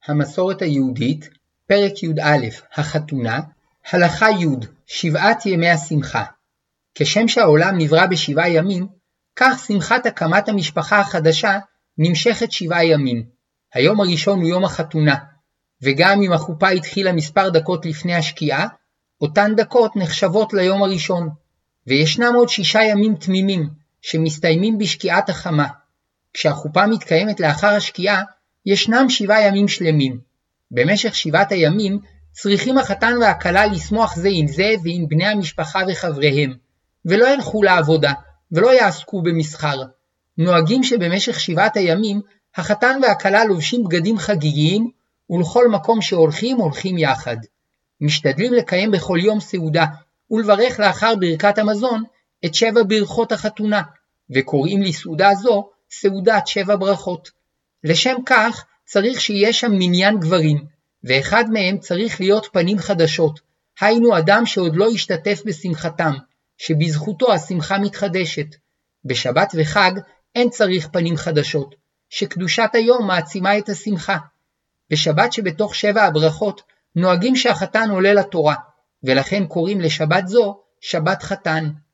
המסורת היהודית, פרק י"א, החתונה, הלכה י' 7 ימי השמחה. כשם שהעולם נברא ב7 ימים, כך שמחת הקמת המשפחה החדשה נמשכת 7 ימים. היום הראשון הוא יום החתונה, וגם אם החופה התחילה מספר דקות לפני השקיעה, אותן דקות נחשבות ליום הראשון. וישנם עוד 6 ימים תמימים, שמסתיימים בשקיעת החמה. כשהחופה מתקיימת לאחר השקיעה, ישנם 7 ימים שלמים. במשך 7 הימים צריכים החתן והכלה לשמוח זה עם זה ועם בני המשפחה וחבריהם, ולא ילכו לעבודה, ולא יעסקו במסחר. נוהגים שבמשך 7 הימים החתן והכלה לובשים בגדים חגיגיים, ולכל מקום הולכים יחד. משתדלים לקיים בכל יום סעודה, ולברך לאחר ברכת המזון את 7 ברכות החתונה, וקוראים לסעודה זו סעודת 7 ברכות. לשם כך צריך שיהיה שם מניין גברים, ואחד מהם צריך להיות פנים חדשות, היינו אדם שעוד לא השתתף בשמחתם, שבזכותו השמחה מתחדשת. בשבת וחג אין צריך פנים חדשות, שקדושת היום מעצימה את השמחה. בשבת שבתוך 7 הברכות נוהגים שהחתן עולה לתורה, ולכן קוראים לשבת זו שבת חתן.